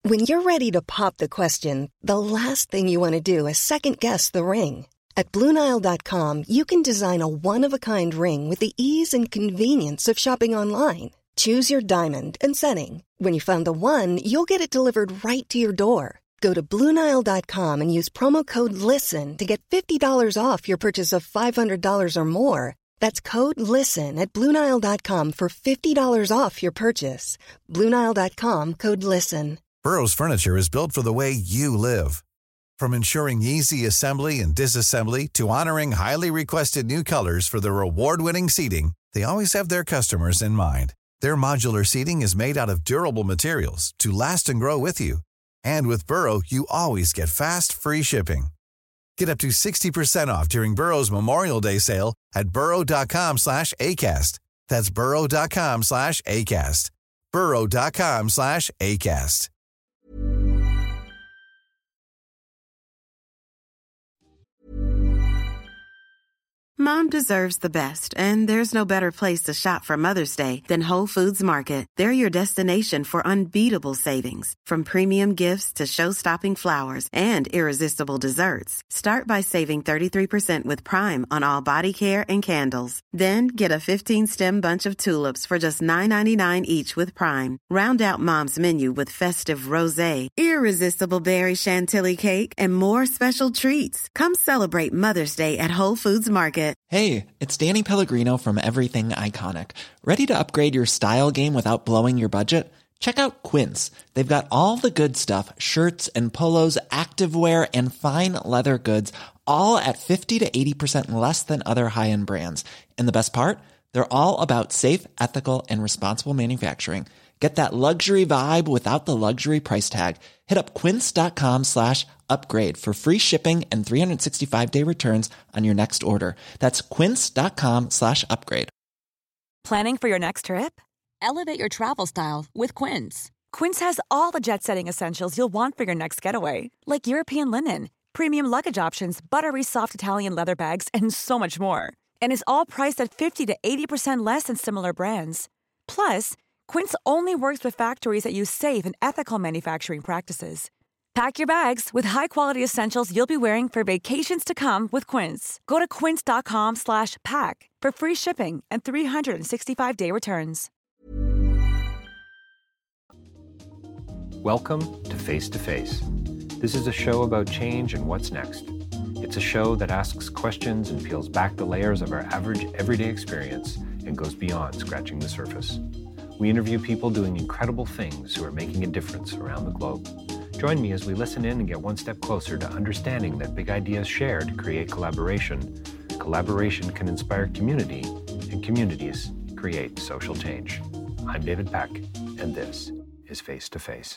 When you're ready to pop the question, the last thing you want to do is second-guess the ring. At BlueNile.com, you can design a one-of-a-kind ring with the ease and convenience of shopping online. Choose your diamond and setting. When you find the one, you'll get it delivered right to your door. Go to BlueNile.com and use promo code LISTEN to get $50 off your purchase of $500 or more. That's code LISTEN at BlueNile.com for $50 off your purchase. BlueNile.com, code LISTEN. Burrow's furniture is built for the way you live. From ensuring easy assembly and disassembly to honoring highly requested new colors for their award-winning seating, they always have their customers in mind. Their modular seating is made out of durable materials to last and grow with you. And with Burrow, you always get fast, free shipping. Get up to 60% off during Burrow's Memorial Day sale at burrow.com/ACAST. That's burrow.com/ACAST. burrow.com/ACAST. Mom deserves the best, and there's no better place to shop for Mother's Day than Whole Foods Market. They're your destination for unbeatable savings, from premium gifts to show-stopping flowers and irresistible desserts. Start by saving 33% with Prime on all body care and candles. Then get a 15-stem bunch of tulips for just $9.99 each with Prime. Round out Mom's menu with festive rosé, irresistible berry chantilly cake, and more special treats. Come celebrate Mother's Day at Whole Foods Market. Hey, it's Danny Pellegrino from Everything Iconic. Ready to upgrade your style game without blowing your budget? Check out Quince. They've got all the good stuff, shirts and polos, activewear, and fine leather goods, all at 50 to 80% less than other high-end brands. And the best part? They're all about safe, ethical, and responsible manufacturing. Get that luxury vibe without the luxury price tag. Hit up quince.com/upgrade for free shipping and 365-day returns on your next order. That's quince.com/upgrade. Planning for your next trip? Elevate your travel style with Quince. Quince has all the jet-setting essentials you'll want for your next getaway, like European linen, premium luggage options, buttery soft Italian leather bags, and so much more. And is all priced at 50 to 80% less than similar brands. Plus, Quince only works with factories that use safe and ethical manufacturing practices. Pack your bags with high-quality essentials you'll be wearing for vacations to come with Quince. Go to quince.com/pack for free shipping and 365-day returns. Welcome to Face to Face. This is a show about change and what's next. It's a show that asks questions and peels back the layers of our average everyday experience and goes beyond scratching the surface. We interview people doing incredible things who are making a difference around the globe. Join me as we listen in and get one step closer to understanding that big ideas shared create collaboration. Collaboration can inspire community, and communities create social change. I'm David Peck, and this is Face to Face.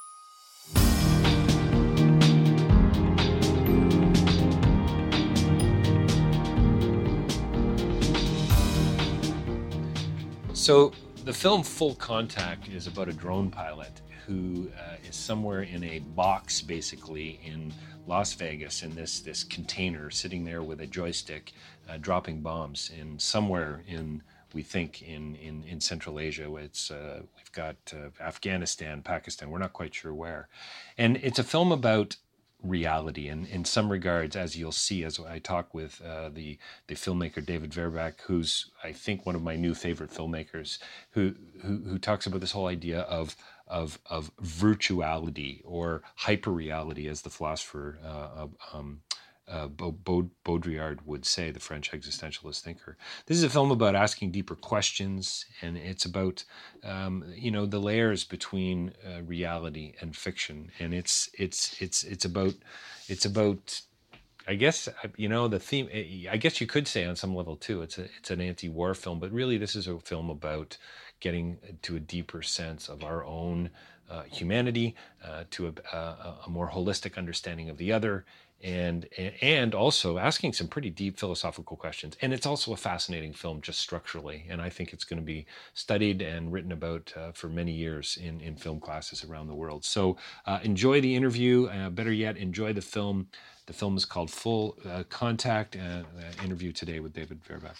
So the film Full Contact is about a drone pilot who is somewhere in a box, basically, in Las Vegas, in this container, sitting there with a joystick, dropping bombs in somewhere in, we think, in Central Asia. We've got Afghanistan, Pakistan, we're not quite sure where. And it's a film about reality, and in some regards, as you'll see as I talk with the filmmaker David Verbaek, who's, I think, one of my new favorite filmmakers, who talks about this whole idea of virtuality or hyperreality, as the philosopher Baudrillard would say, the French existentialist thinker. This is a film about asking deeper questions, and it's about the layers between reality and fiction, and it's about I guess the theme. I guess you could say on some level too, it's an anti-war film, but really this is a film about getting to a deeper sense of our own humanity, to a more holistic understanding of the other, and also asking some pretty deep philosophical questions. And it's also a fascinating film just structurally, and I think it's going to be studied and written about for many years in film classes around the world. So enjoy the interview, better yet, enjoy the film. The film is called Full Contact, interview today with David Verbaek.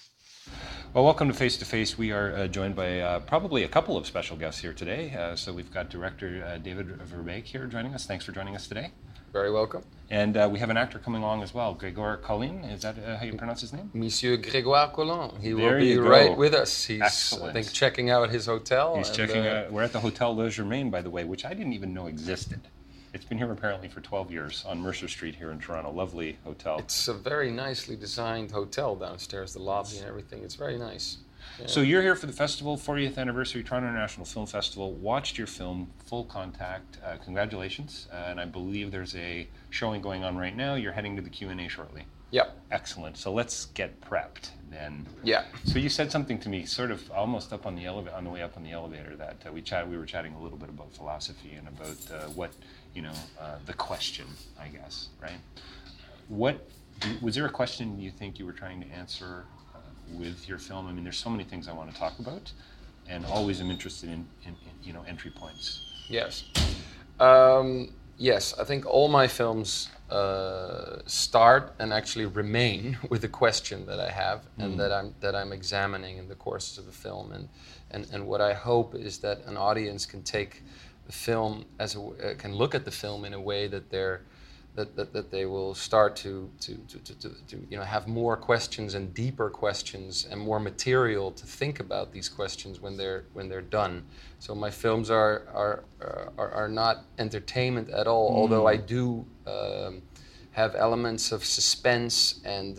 Well, welcome to Face to Face. We are joined by probably a couple of special guests here today. So we've got director David Verbeek here joining us. Thanks for joining us today. Very welcome. And we have an actor coming along as well, Grégoire Collin. Is that how you pronounce his name? Monsieur Grégoire Collin. He There will be you go. right with us. He's, Excellent. I think, checking out his hotel. He's checking out. We're at the Hotel Le Germain, by the way, which I didn't even know existed. It's been here apparently for 12 years on Mercer Street here in Toronto. Lovely hotel. It's a very nicely designed hotel downstairs, the lobby and everything. It's very nice. Yeah. So you're here for the festival, 40th anniversary Toronto International Film Festival. Watched your film, Full Contact. Congratulations. And I believe there's a showing going on right now. You're heading to the Q&A shortly. Yeah. Excellent. So let's get prepped then. Yeah. So you said something to me, sort of almost up on the on the way up on the elevator, that we were chatting a little bit about philosophy and about what the question, I guess, right? What was there a question you think you were trying to answer with your film? I mean, there's so many things I want to talk about, and always am interested in entry points. Yes. Yes, I think all my films start and actually remain with a question that I have and that I'm examining in the course of the film, and what I hope is that an audience can take the film can look at the film in a way that they will start to have more questions and deeper questions and more material to think about these questions when they're done. So my films are not entertainment at all, although I do have elements of suspense and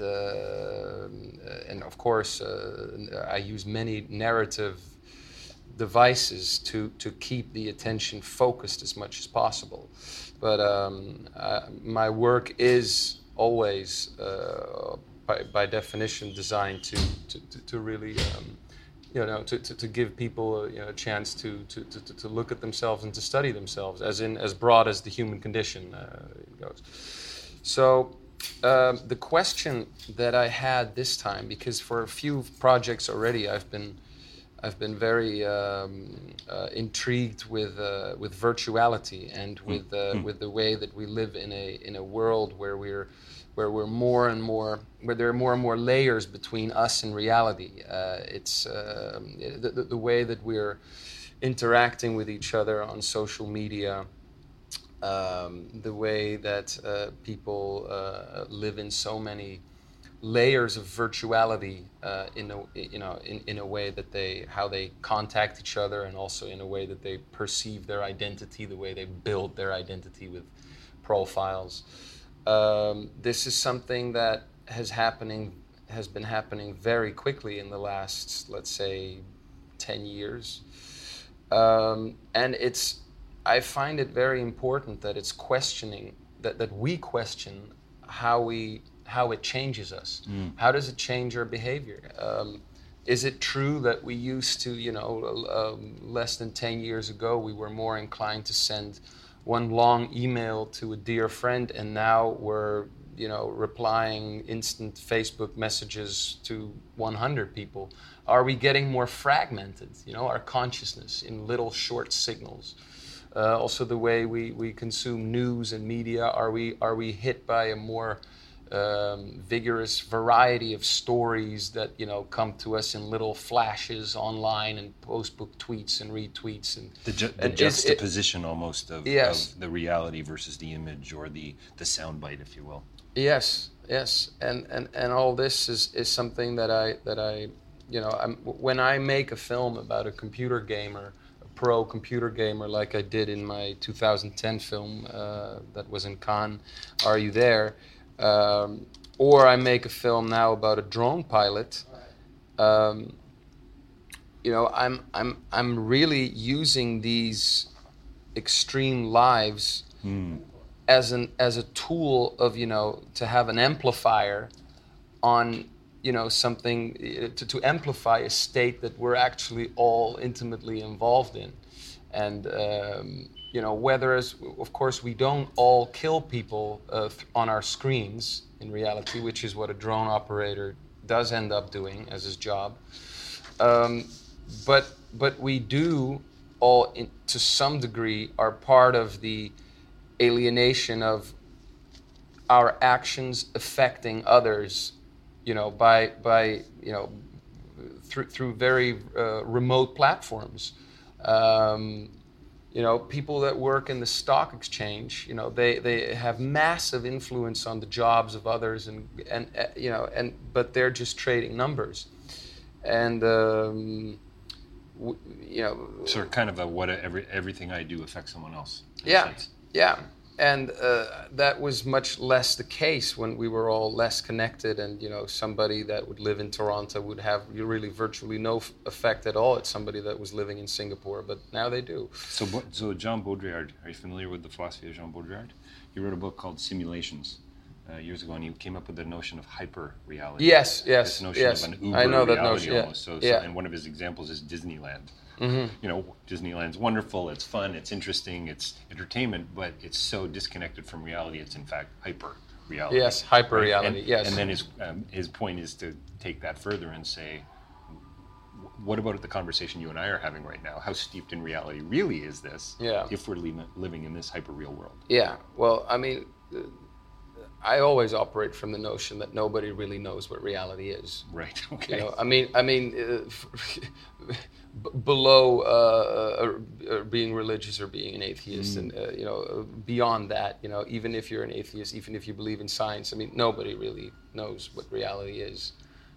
of course I use many narrative devices to keep the attention focused as much as possible. But my work is always, by definition, designed to really, to give people a chance to look at themselves and to study themselves, as broad as the human condition goes. So the question that I had this time, because for a few projects already, I've been very intrigued with virtuality and with the way that we live in a world where we're more and more, where there are more and more layers between us and reality. It's the way that we're interacting with each other on social media, the way that people live in so many layers of virtuality in a way that how they contact each other, and also in a way that they perceive their identity, the way they build their identity with profiles. This is something that has been happening very quickly in the last, let's say, 10 years. And I find it very important that it's questioning, that we question how it changes us. How does it change our behavior? Is it true that we used to, less than 10 years ago, we were more inclined to send one long email to a dear friend, and now we're, replying instant Facebook messages to 100 people? Are we getting more fragmented, our consciousness in little short signals? Also the way we consume news and media, are we hit by a more vigorous variety of stories that come to us in little flashes online and postbook tweets and retweets, and the juxtaposition almost of the reality versus the image, or the soundbite, if you will. Yes, and all this is something that I when I make a film about a computer gamer, a pro computer gamer, like I did in my 2010 film that was in Cannes, Are You There? Or I make a film now about a drone pilot. I'm really using these extreme lives as a tool of to have an amplifier on something to amplify a state that we're actually all intimately involved in, and whereas, of course, we don't all kill people on our screens in reality, which is what a drone operator does end up doing as his job. But we do all, to some degree, are part of the alienation of our actions affecting others, by through very remote platforms. People that work in the stock exchange, they have massive influence on the jobs of others, but they're just trading numbers, and So kind of everything I do affects someone else. Yeah. And that was much less the case when we were all less connected, and somebody that would live in Toronto would have really virtually no effect at all at somebody that was living in Singapore, but now they do. So Jean Baudrillard, are you familiar with the philosophy of Jean Baudrillard? He wrote a book called Simulations years ago, and he came up with the notion of hyper-reality. Yes. This notion of an Uber I know that reality notion. almost. And one of his examples is Disneyland. Mm-hmm. Disneyland's wonderful, it's fun, it's interesting, it's entertainment, but it's so disconnected from reality, it's in fact hyper-reality. Yes, hyper-reality, right? yes. And then his point is to take that further and say, what about the conversation you and I are having right now? How steeped in reality really is this if we're living in this hyper-real world? Yeah, well, I mean, I always operate from the notion that nobody really knows what reality is. Right. Okay. Below being religious or being an atheist, and beyond that, even if you're an atheist, even if you believe in science, nobody really knows what reality is,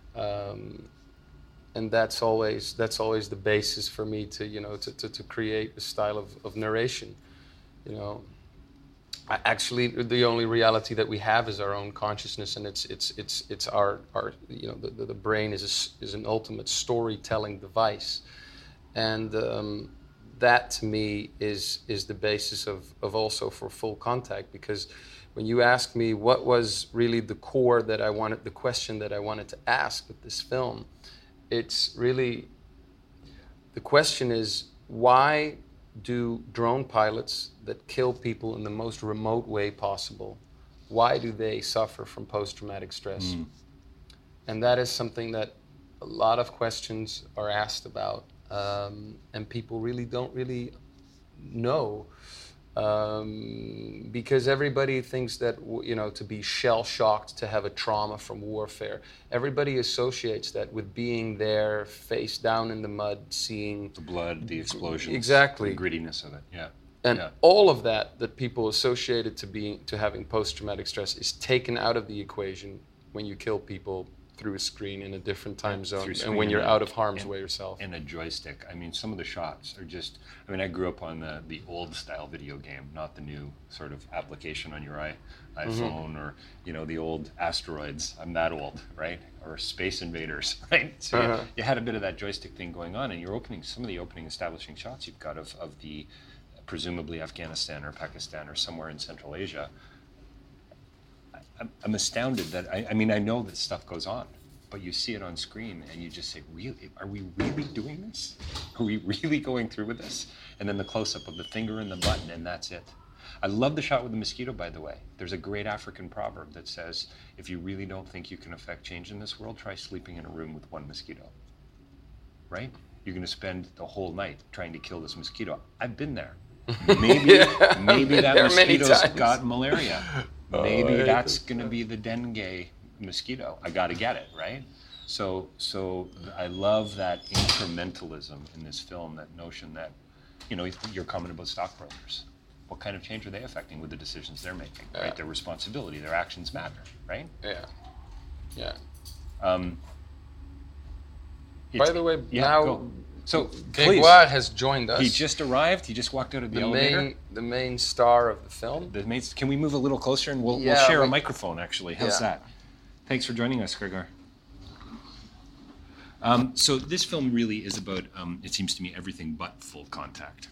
and that's always the basis for me to create a style of narration, Actually, the only reality that we have is our own consciousness, and it's our the brain is an ultimate storytelling device, and that to me is the basis of also for full contact. Because when you ask me what was really the core the question that I wanted to ask with this film, it's really the question is, why do drone pilots that kill people in the most remote way possible, why do they suffer from post-traumatic stress? And that is something that a lot of questions are asked about, and people really don't really know, because everybody thinks that to be shell-shocked, to have a trauma from warfare, everybody associates that with being there face down in the mud, seeing the blood, the explosions, exactly, the grittiness of it. And all of that people associated to having post-traumatic stress is taken out of the equation when you kill people through a screen in a different time zone, and when you're out of harm's way yourself. And a joystick. Some of the shots are just, I grew up on the old style video game, not the new sort of application on your iPhone, or, the old Asteroids. I'm that old, right? Or Space Invaders, right? So you had a bit of that joystick thing going on, and some of the opening establishing shots you've got of the presumably Afghanistan or Pakistan or somewhere in Central Asia. I'm astounded that, I know that stuff goes on, but you see it on screen and you just say, really, are we really doing this? Are we really going through with this? And then the close-up of the finger and the button, and that's it. I love the shot with the mosquito, by the way. There's a great African proverb that says, if you really don't think you can affect change in this world, try sleeping in a room with one mosquito, right? You're going to spend the whole night trying to kill this mosquito. I've been there. Maybe that mosquito's got malaria. Maybe that's going to be the dengue mosquito. I got to get it, right? So I love that incrementalism in this film, that notion that, your comment about stockbrokers. What kind of change are they affecting with the decisions they're making, right? Their responsibility, their actions matter, right? Yeah. By the way, now... Go. So, Grégoire has joined us. He just arrived. He just walked out of the elevator. The main star of the film. Can we move a little closer, and we'll share a microphone, actually. How's that? Thanks for joining us, Grégoire. So this film really is about, it seems to me, everything but full contact.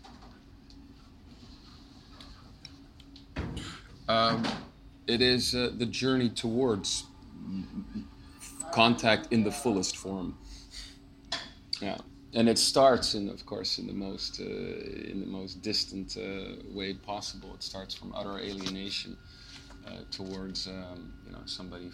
It is the journey towards contact in the fullest form. Yeah. And it starts, of course, in the most distant way possible. It starts from utter alienation towards, somebody,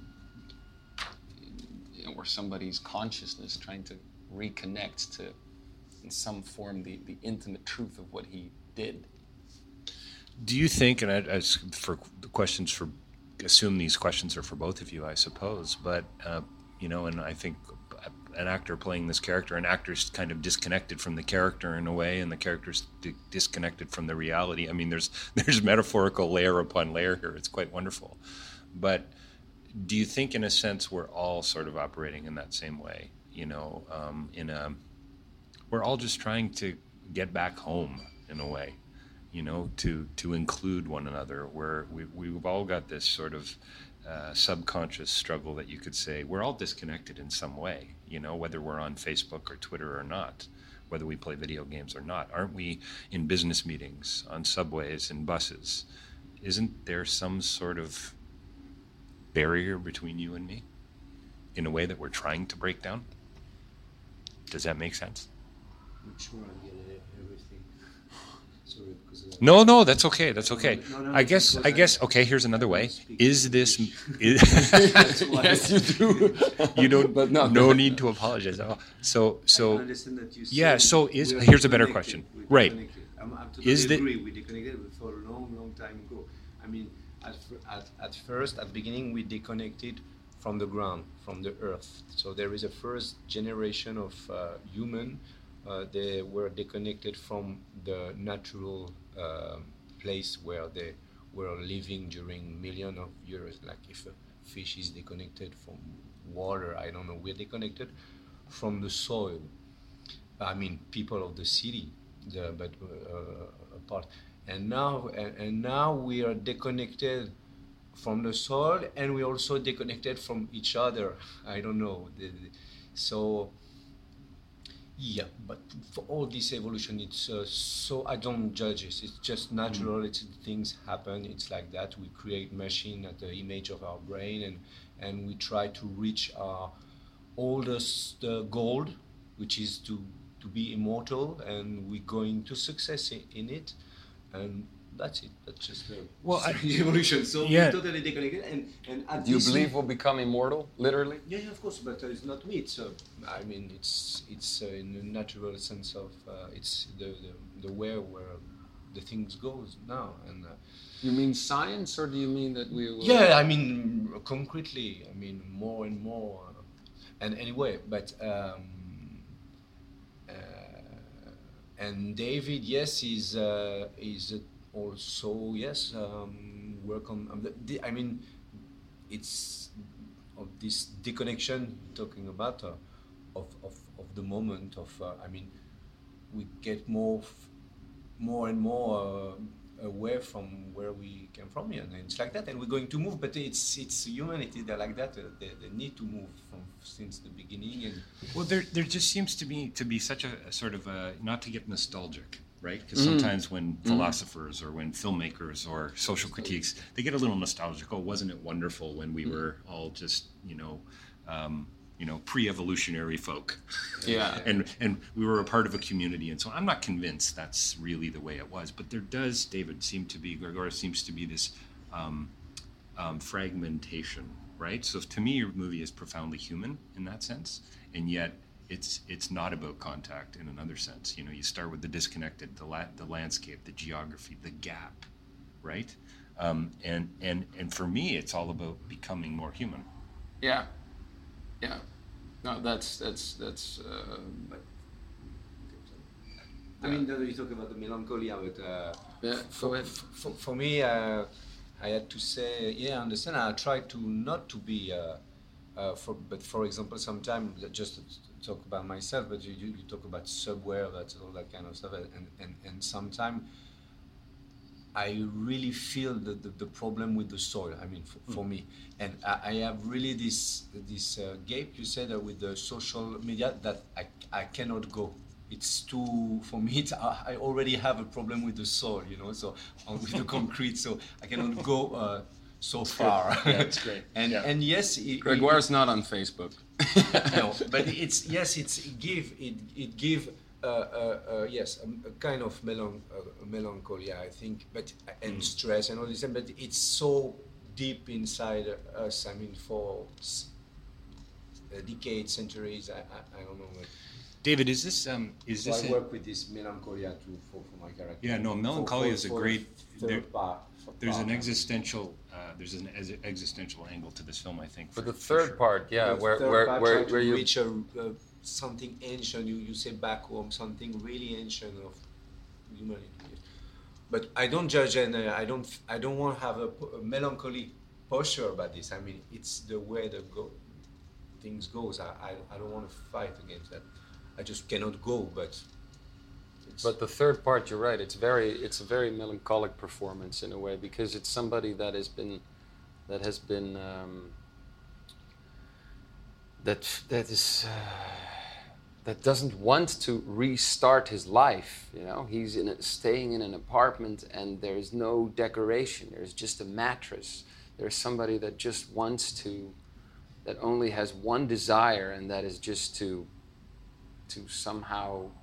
or somebody's consciousness trying to reconnect to, in some form, the intimate truth of what he did. Do you think, and as for the questions assume these questions are for both of you, I suppose, but and I think an actor playing this character. An actor's kind of disconnected from the character in a way, and the character's disconnected from the reality. I mean, there's metaphorical layer upon layer here. It's quite wonderful. But do you think, in a sense, we're all sort of operating in that same way? You know, we're all just trying to get back home in a way, you know, to include one another. Where we've all got this sort of subconscious struggle that you could say we're all disconnected in some way, you know, whether we're on Facebook or Twitter or not, whether we play video games or not. Aren't we in business meetings, on subways, in buses? Isn't there some sort of barrier between you and me in a way that we're trying to break down? Does that make sense? I'm sure I get everything. Sorry, because No, that's okay. That's okay. No, I guess. Okay, here's another way. Is this? Yes, you do. You don't. But no need to apologize at all. So. I understand that you Yeah. say So we are here's a better disconnected. question. We're Right. disconnected. I totally Is the- agree. We disconnected for a long time ago. I mean, at first, at the beginning, we disconnected from the ground, from the earth. So there is a first generation of human. They were disconnected from the natural place where they were living during millions of years. Like if a fish is disconnected from water, I don't know, we're disconnected from the soil. I mean, people of the city, but apart. And now we are disconnected from the soil, and we also disconnected from each other. I don't know. So yeah, but for all this evolution, it's so I don't judge it. It's just natural. It's things happen. It's like that. We create machine at the image of our brain, and we try to reach our oldest goal, which is to be immortal, and we're going to success in it, and that's it. That's just the evolution. So yeah. we're totally disconnected. And at Do you this believe we'll become immortal, literally? yeah, of course, but it's not me. It's I mean, it's in a natural sense of it's the way where the things goes now. And You mean science, or do you mean that we will... yeah, I mean concretely. I mean more and more. And anyway, but and David, yes, is also yes work on. I mean, it's of this disconnection talking about of the moment of. I mean, we get more and more away from where we came from, and it's like that, and we're going to move. But it's humanity. They're like that. They need to move since the beginning. And Well, there just seems to be such a sort of not to get nostalgic, right? Because sometimes when philosophers or when filmmakers or social critiques, they get a little nostalgic. Oh, wasn't it wonderful when we were all just pre-evolutionary folk? Yeah. and we were a part of a community, and so I'm not convinced that's really the way it was. But there does, Gregor seems to be this fragmentation, right? So to me, your movie is profoundly human in that sense, and yet it's not about contact in another sense. You know, you start with the disconnected, the landscape, the geography, the gap, right? And for me, it's all about becoming more human. Yeah. No, that's. I mean, you talk about the melancholia, but Yeah. Go ahead. for me, I had to say, yeah, I understand. I try to not to be, but for example, sometimes just to talk about myself, but you talk about subway, that's all that kind of stuff, and sometimes I really feel the problem with the soil. I mean, for me, and I have really this gap. You said with the social media that I cannot go. It's too for me. I already have a problem with the soil, so with the concrete, so I cannot go so far. Yeah, that's great. And yes, Gregoire's not on Facebook. no, but it give yes a kind of melancholia, I think, but and stress and all this, but it's so deep inside us. I mean, for decades, centuries. I don't know. David, is this So I work with this melancholia too for my character. Yeah, no, melancholia is a great. There's an part. existential. There's an existential angle to this film, I think. For the for third sure. part, yeah, The where third part, try to you reach a something ancient. You say back home, something really ancient of humanity. But I don't judge, and I don't want to have a melancholy posture about this. I mean, it's the way things goes. I don't want to fight against that. I just cannot go. But the third part, you're right. It's a very melancholic performance in a way, because it's somebody that doesn't want to restart his life. You know, he's staying in an apartment, and there's no decoration. There's just a mattress. There's somebody that just that only has one desire, and that is just to somehow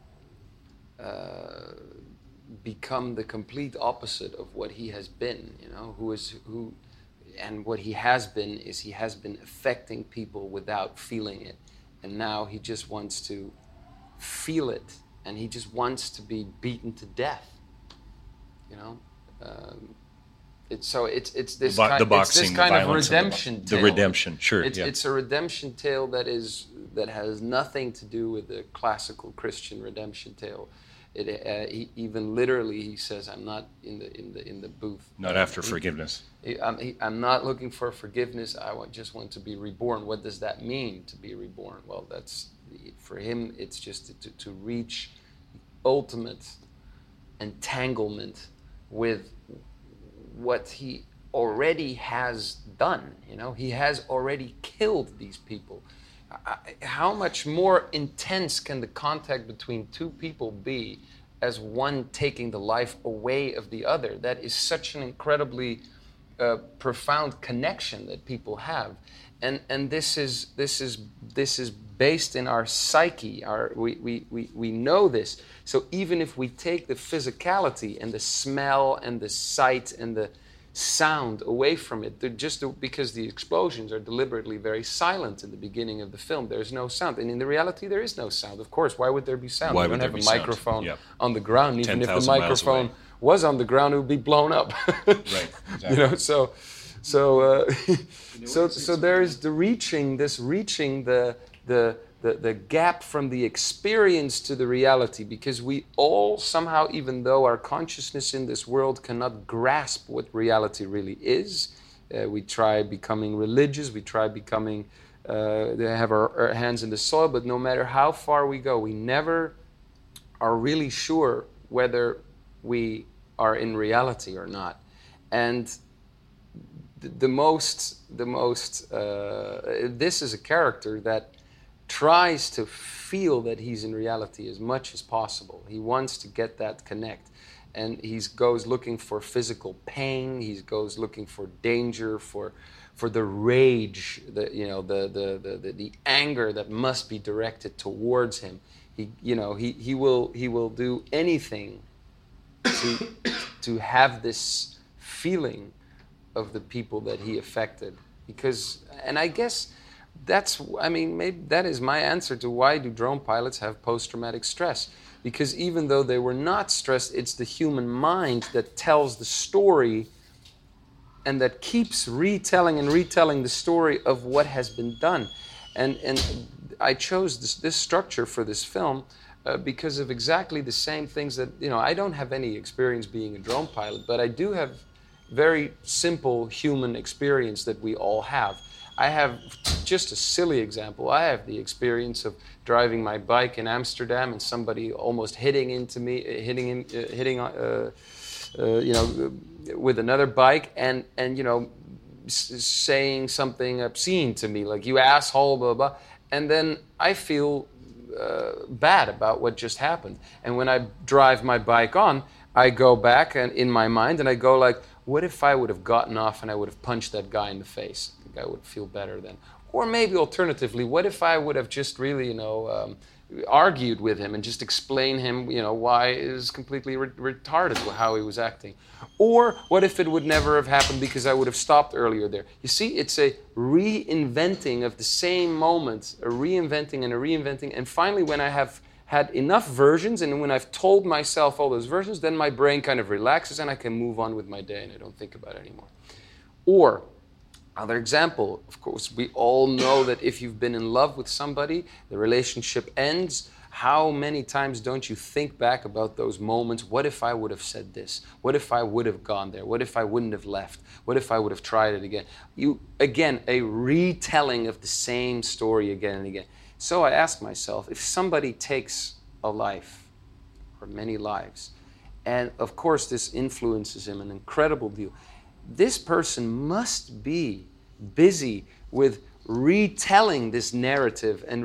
become the complete opposite of what he has been. You know, and what he has been is he has been affecting people without feeling it. And now he just wants to feel it, and he just wants to be beaten to death. You know, it's this kind of redemption tale. The redemption, sure. It's a redemption tale that has nothing to do with the classical Christian redemption tale. He even literally he says, "I'm not in the booth. Not after forgiveness. I'm not looking for forgiveness. Just want to be reborn." What does that mean, to be reborn? Well, that's for him. It's just to reach ultimate entanglement with what he already has done. You know, he has already killed these people. How much more intense can the contact between two people be as one taking the life away of the other? That is such an incredibly profound connection that people have, and this is based in our psyche. We know this. So even if we take the physicality and the smell and the sight and the sound away from it, because the explosions are deliberately very silent in the beginning of the film. There's no sound, and in the reality there is no sound. Of course, why would there be sound? You don't have a microphone on the ground. Even if the microphone was on the ground, it would be blown up. Right. Exactly. You know, so there's reaching the gap from the experience to the reality, because we all somehow, even though our consciousness in this world cannot grasp what reality really is, we try becoming religious, we try becoming, have our hands in the soil, but no matter how far we go, we never are really sure whether we are in reality or not. And this is a character that tries to feel that he's in reality as much as possible. He wants to get that connect, and he goes looking for physical pain. He goes looking for danger, for the rage, the anger that must be directed towards him. He will do anything to have this feeling of the people that he affected, and I guess. Maybe that is my answer to why do drone pilots have post-traumatic stress. Because even though they were not stressed, it's the human mind that tells the story and that keeps retelling the story of what has been done. And I chose this structure for this film because of exactly the same things that, I don't have any experience being a drone pilot, but I do have very simple human experience that we all have. I have just a silly example. I have the experience of driving my bike in Amsterdam and somebody almost hitting with another bike and saying something obscene to me, like "you asshole," blah blah, and then I feel bad about what just happened. And when I drive my bike on, I go back and in my mind and I go like, what if I would have gotten off and I would have punched that guy in the face? I think I would feel better then. Or maybe alternatively, what if I would have just really, argued with him and just explain him, why it is completely retarded how he was acting? Or what if it would never have happened because I would have stopped earlier there? You see, it's a reinventing of the same moment, a reinventing. And finally, when I have had enough versions and when I've told myself all those versions, then my brain kind of relaxes and I can move on with my day and I don't think about it anymore. Or Another example, of course, we all know that if you've been in love with somebody, the relationship ends. How many times don't you think back about those moments? What if I would have said this? What if I would have gone there? What if I wouldn't have left? What if I would have tried it again? Again, a retelling of the same story again and again. So I ask myself, if somebody takes a life, or many lives, and of course this influences him an incredible deal, this person must be busy with retelling this narrative, and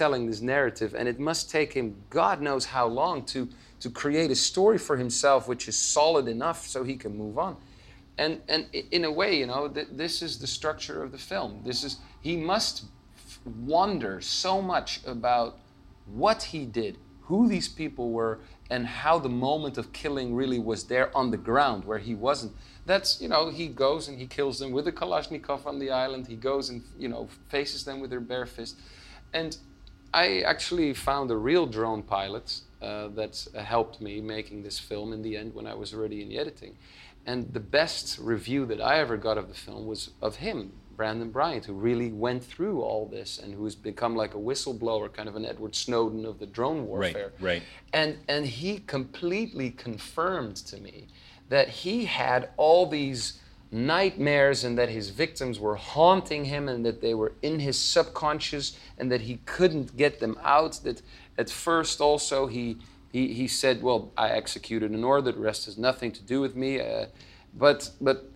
it must take him God knows how long to create a story for himself which is solid enough so he can move on. And in a way, this is the structure of the film. He must wonder so much about what he did, who these people were, and how the moment of killing really was there on the ground where he wasn't. That's, he goes and he kills them with a Kalashnikov on the island. He goes and, faces them with their bare fist. And I actually found a real drone pilot that helped me making this film in the end when I was already in the editing. And the best review that I ever got of the film was of him, Brandon Bryant, who really went through all this and who's become like a whistleblower, kind of an Edward Snowden of the drone warfare. Right. And he completely confirmed to me that he had all these nightmares and that his victims were haunting him and that they were in his subconscious and that he couldn't get them out. That at first also he said, well, I executed an order, the rest has nothing to do with me. But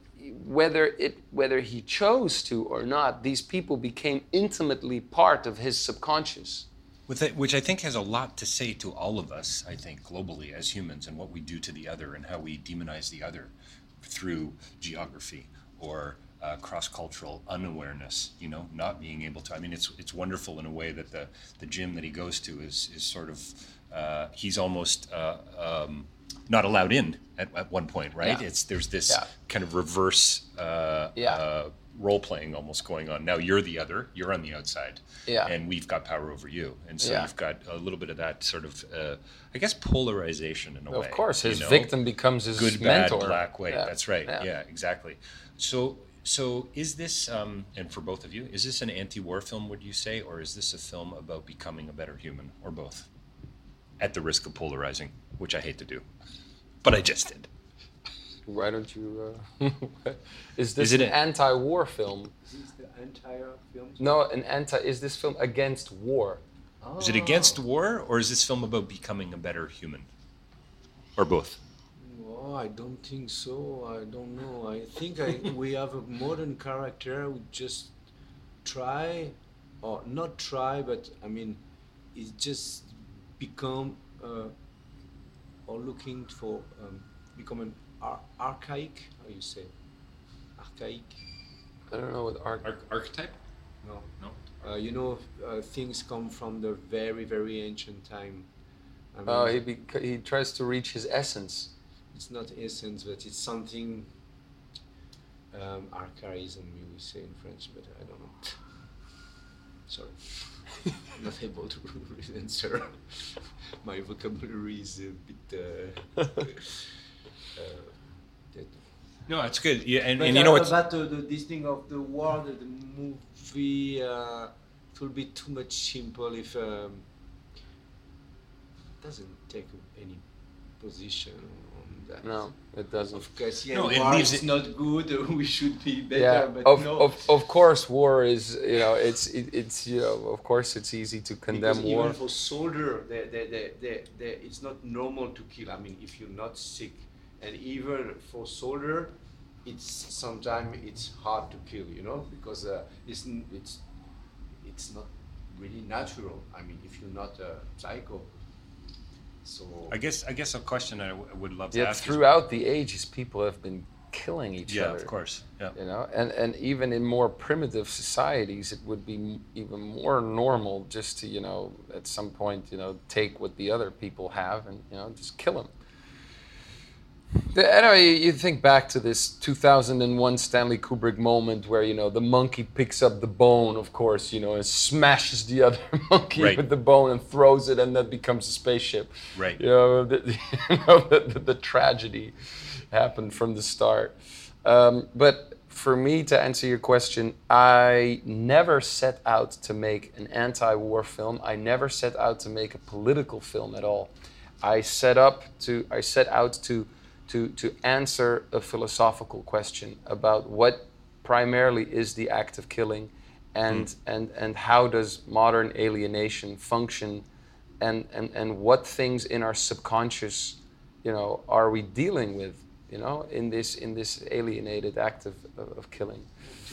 whether he chose to or not, these people became intimately part of his subconscious. Which I think has a lot to say to all of us, I think, globally as humans, and what we do to the other and how we demonize the other through geography or cross-cultural unawareness, not being able to. I mean, it's wonderful in a way that the gym that he goes to is sort of, he's almost not allowed in at one point, right? Yeah. There's this kind of reverse role-playing almost going on. Now you're the other, you're on the outside, and we've got power over you. And so you've got a little bit of that sort of, I guess, polarization in a way. Of course, his victim becomes his good, mentor. Bad, black, white. Yeah. That's right. Yeah. Exactly. So is this, and for both of you, is this an anti-war film, would you say, or is this a film about becoming a better human, or both? At the risk of polarizing, which I hate to do, but I just did. Why don't you? Is this an anti-war film? Is this the entire film? No, Is this film against war? Oh. Is it against war, or is this film about becoming a better human, or both? Oh, I don't think so. I don't know. I think we have a modern character who just try, or not try, but I mean, it's just become or looking for become an archaic. How you say? Archaic. I don't know what Archetype? No. Things come from the very, very ancient time. I mean, he tries to reach his essence. It's not essence, but it's something. Archaism, you will say in French, but I don't know. Sorry, I'm not able to answer. My vocabulary is a bit. No, it's good. Yeah, and it's about this thing of the war, the movie. It will be too much simple if it doesn't take any position on that. No, it doesn't. Of course, war is not good. We should be better. Yeah, but of course, war is. It's of course, it's easy to condemn because war. Even for soldier, it's not normal to kill. I mean, if you're not sick, and even for soldier, sometimes it's hard to kill. Because it's not really natural. I mean, if you're not a psycho. So I guess a question I would love to Yet ask. Throughout the ages, people have been killing each other. Yeah, of course. Yeah. And even in more primitive societies, it would be even more normal just to at some point take what the other people have and just kill them. Anyway, you think back to this 2001 Stanley Kubrick moment where, the monkey picks up the bone, of course, and smashes the other monkey with the bone and throws it, and that becomes a spaceship. Right. The tragedy happened from the start. But for me, to answer your question, I never set out to make an anti-war film. I never set out to make a political film at all. I set out to answer a philosophical question about what primarily is the act of killing, and how does modern alienation function, and what things in our subconscious, are we dealing with, in this alienated act of killing.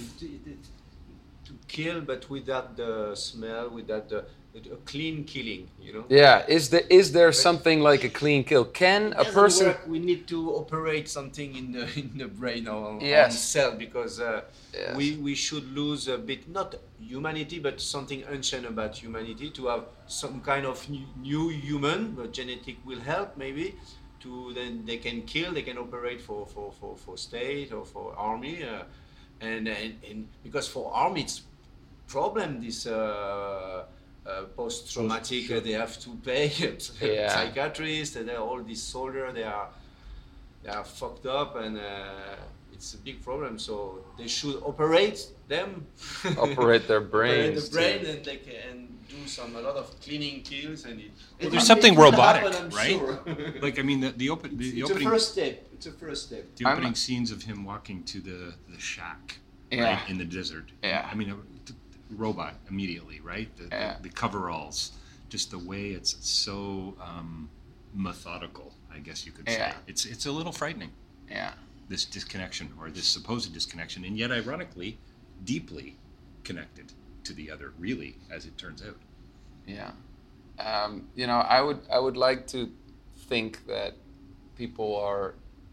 To kill, but without the smell, without a clean killing, Yeah, is there something like a clean kill? Can a person? Work, we need to operate something in the brain or on cell, because we should lose a bit, not humanity, but something ancient about humanity, to have some kind of new human. But genetic will help maybe. Then they can kill, they can operate for state or for army, and because for army it's problem, this post-traumatic, sure. They have to pay psychiatrists, and all these soldiers, they are fucked up, and it's a big problem. So they should operate them, operate their brains, and they can do a lot of cleaning kills, and there's something robotic, happen, right? Sure. Like, I mean, the opening. It's a first step. The opening scenes of him walking to the shack, right, in the desert. Yeah. I mean, robot immediately, right? The coveralls, just the way it's so methodical, I guess you could say. It's a little frightening. Yeah. This disconnection, or this supposed disconnection, and yet ironically, deeply connected to the other, really, as it turns out. Yeah. I would like to think that people are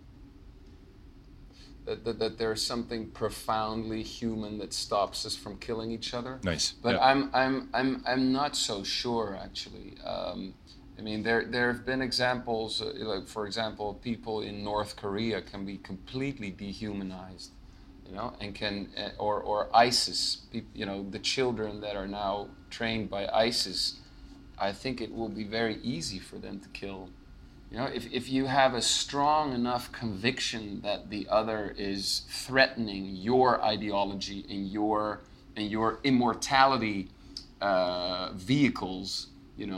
that there's something profoundly human that stops us from killing each other. Nice. But I'm not so sure, actually. I mean, there have been examples, like, for example, people in North Korea can be completely dehumanized, and can, or ISIS, the children that are now trained by ISIS, I think it will be very easy for them to kill. If you have a strong enough conviction that the other is threatening your ideology and your immortality vehicles,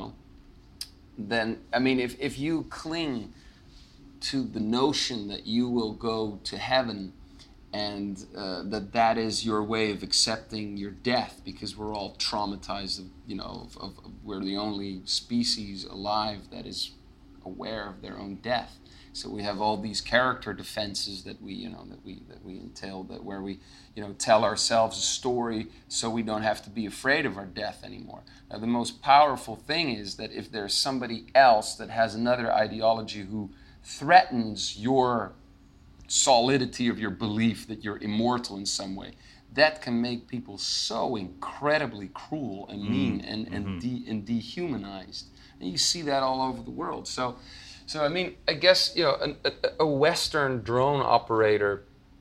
then, I mean, if you cling to the notion that you will go to heaven, and that is your way of accepting your death, because we're all traumatized, we're the only species alive that is aware of their own death. So we have all these character defenses that we entail, where we tell ourselves a story so we don't have to be afraid of our death anymore. Now, the most powerful thing is that if there's somebody else that has another ideology who threatens your solidity of your belief that you're immortal in some way, that can make people so incredibly cruel and mean and dehumanized. And you see that all over the world. So I mean, I guess, a Western drone operator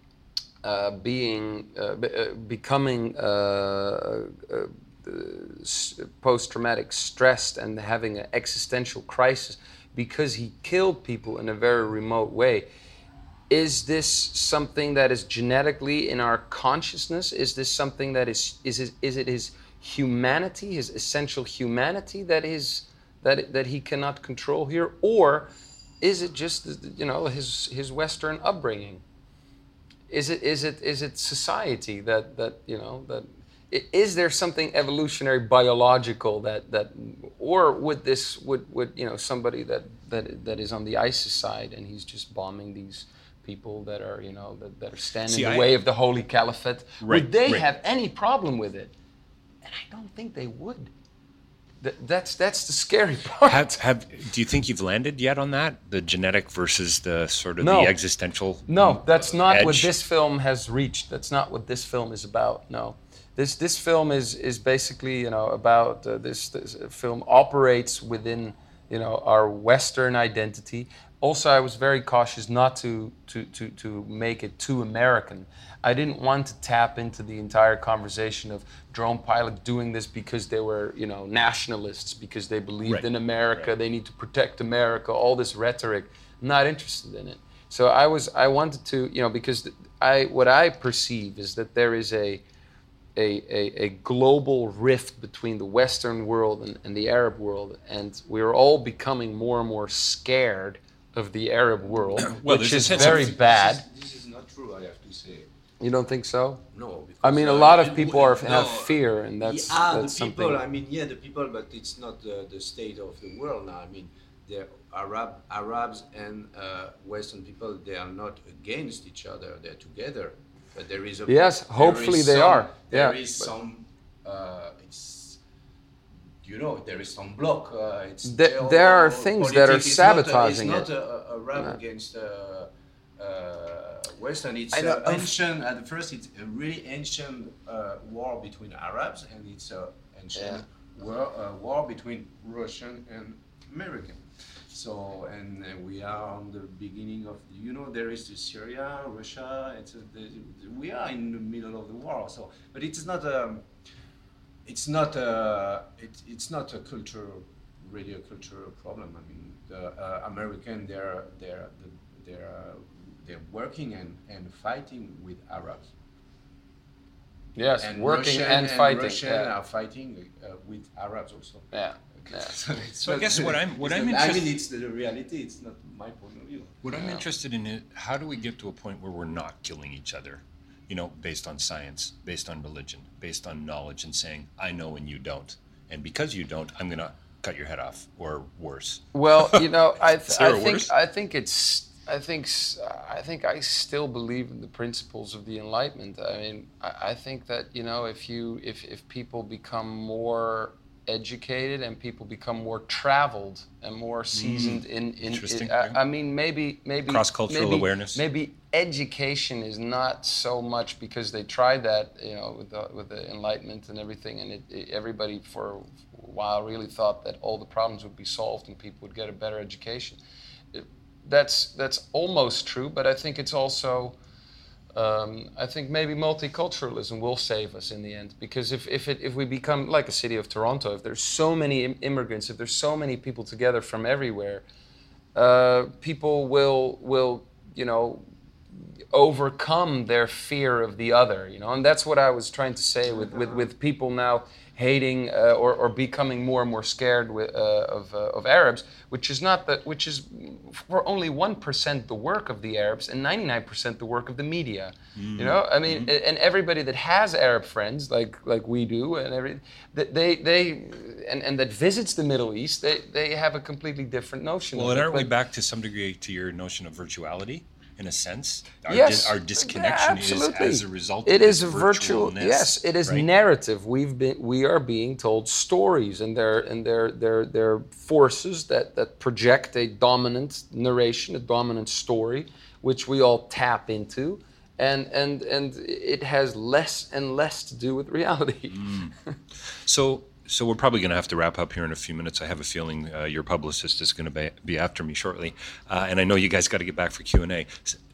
becoming post-traumatic stressed and having an existential crisis because he killed people in a very remote way. Is this something that is genetically in our consciousness? Is this something that is it his humanity, his essential humanity that he cannot control here, or is it just his Western upbringing? Is it society that is there something evolutionary biological that or would somebody that is on the ISIS side and he's just bombing these people that are that are standing in the way of the Holy Caliphate, would they have any problem with it? And I don't think they would. That's the scary part. Do you think you've landed yet on that? The genetic versus the sort of the existential. No, that's not edge? What this film has reached. That's not what this film is about. No, this film is basically about this film operates within our Western identity. Also, I was very cautious not to make it too American. I didn't want to tap into the entire conversation of drone pilots doing this because they were, nationalists, because they believed in America, they need to protect America, all this rhetoric. I'm not interested in it. So I wanted to, because what I perceive is that there is a global rift between the Western world and the Arab world, and we're all becoming more and more scared of the Arab world, which is very bad. This is not true, I have to say. You don't think so? No. I mean, a lot of people have fear, and that's the something. People, I mean, the people, but it's not the state of the world now. I mean, the Arabs and Western people, they are not against each other. They're together. But there is hopefully they are. There is some. There is some block. There are things that are sabotaging it. It's not Arab against Western. It's ancient. At first, it's a really ancient war between Arabs, and it's an ancient war between Russian and American. So, and we are on the beginning of, there is Syria, Russia. We are in the middle of the war. So, but it's not a cultural, really a cultural problem. I mean, the American, they're working and fighting with Arabs. Yes, and working Russian and fighting. Russian are fighting with Arabs also. Yeah. Yeah. So I guess what I'm interested. I mean, it's the reality. It's not my point of view. What I'm interested in is how do we get to a point where we're not killing each other, based on science, based on religion, based on knowledge, and saying I know and you don't, and because you don't, I'm going to cut your head off, or worse. Well, I think I still believe in the principles of the Enlightenment. I mean, I think that if people become more educated and people become more traveled and more seasoned in I mean, maybe cross-cultural awareness. Maybe education is not so much, because they tried that with the Enlightenment and everything, and everybody for a while really thought that all the problems would be solved and people would get a better education. That's almost true, but I think it's also I think maybe multiculturalism will save us in the end, because if we become like a city of Toronto, if there's so many immigrants, if there's so many people together from everywhere, people will overcome their fear of the other, and that's what I was trying to say with people now hating or becoming more and more scared of Arabs, which is for only 1% the work of the Arabs and 99% the work of the media. I mean, and everybody that has Arab friends like we do, and that visits the Middle East, they have a completely different notion. Well, of and it. aren't we back to some degree to your notion of virtuality? In a sense, our disconnection is as a result. It of is a virtual. Yes, it is narrative. We are being told stories, and they're forces that project a dominant narration, a dominant story, which we all tap into, and it has less and less to do with reality. So we're probably going to have to wrap up here in a few minutes. I have a feeling your publicist is going to be after me shortly. And I know you guys got to get back for Q&A.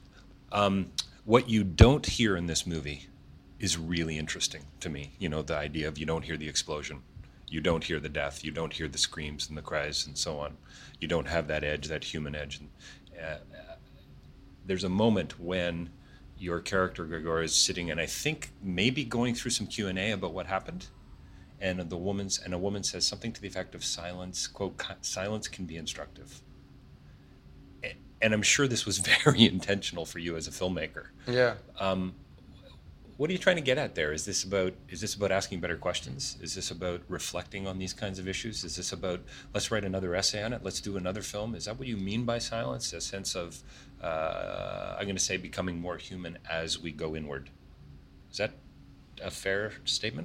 What you don't hear in this movie is really interesting to me. The idea of you don't hear the explosion. You don't hear the death. You don't hear the screams and the cries and so on. You don't have that edge, that human edge. And, there's a moment when your character, Gregor, is sitting and I think maybe going through some Q&A about what happened. And a woman says something to the effect of silence, quote, silence can be instructive. And I'm sure this was very intentional for you as a filmmaker. Yeah. What are you trying to get at there? Is this about asking better questions? Is this about reflecting on these kinds of issues? Is this about, let's write another essay on it, let's do another film? Is that what you mean by silence? A sense of, I'm going to say, becoming more human as we go inward. Is that a fair statement?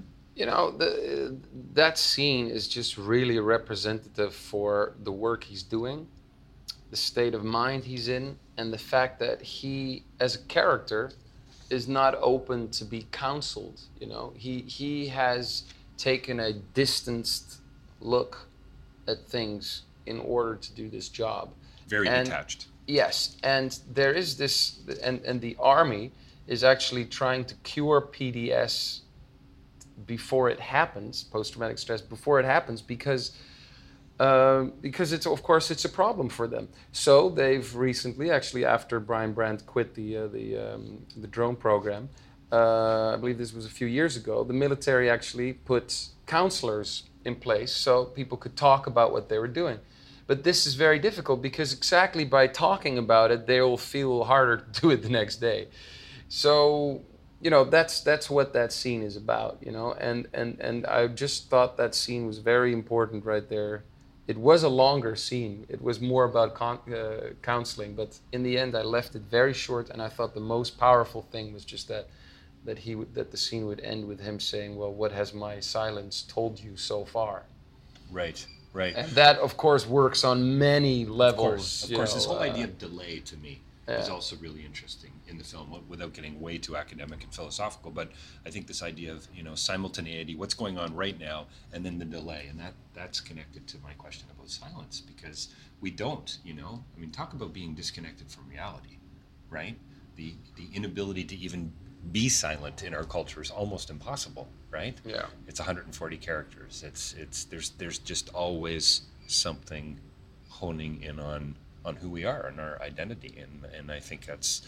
That scene is just really representative for the work he's doing, the state of mind he's in, and the fact that he, as a character, is not open to be counseled. He has taken a distanced look at things in order to do this job. Very detached. Yes, and there is this, and the army is actually trying to cure PTS before it happens, post-traumatic stress, before it happens, because because it's a problem for them. So they've recently, actually, after Brian Brandt quit the drone program, I believe this was a few years ago, the military actually put counselors in place so people could talk about what they were doing. But this is very difficult because exactly by talking about it, they will feel harder to do it the next day. So, that's what that scene is about, and I just thought that scene was very important right there. It was a longer scene. It was more about counseling, but in the end I left it very short, and I thought the most powerful thing was just that the scene would end with him saying, well, what has my silence told you so far? Right. And that, of course, works on many levels. Of course. This whole idea of delay, to me, is also really interesting in the film, without getting way too academic and philosophical. But I think this idea of, simultaneity, what's going on right now, and then the delay, and that's connected to my question about silence, because we don't, talk about being disconnected from reality, right? The inability to even be silent in our culture is almost impossible, right? Yeah. It's 140 characters. There's just always something honing in on who we are and our identity, and I think that's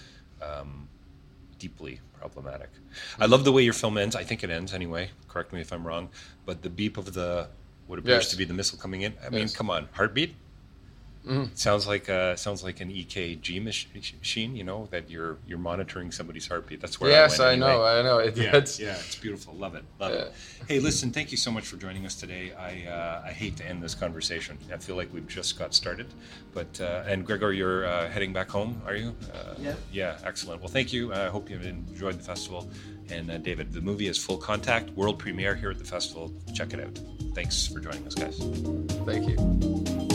deeply problematic. I love the way your film ends. I think it ends anyway. Correct me if I'm wrong, but the beep of what appears to be the missile coming in. I mean, come on, heartbeat. Mm-hmm. Sounds like an EKG machine, that you're monitoring somebody's heartbeat. That's where I know. It's beautiful. Love it. Hey, listen, thank you so much for joining us today. I hate to end this conversation. I feel like we've just got started. But and Gregor, you're heading back home, are you? Yeah. Yeah, excellent. Well, thank you. I hope you've enjoyed the festival. And David, the movie is Full Contact, world premiere here at the festival. Check it out. Thanks for joining us, guys. Thank you.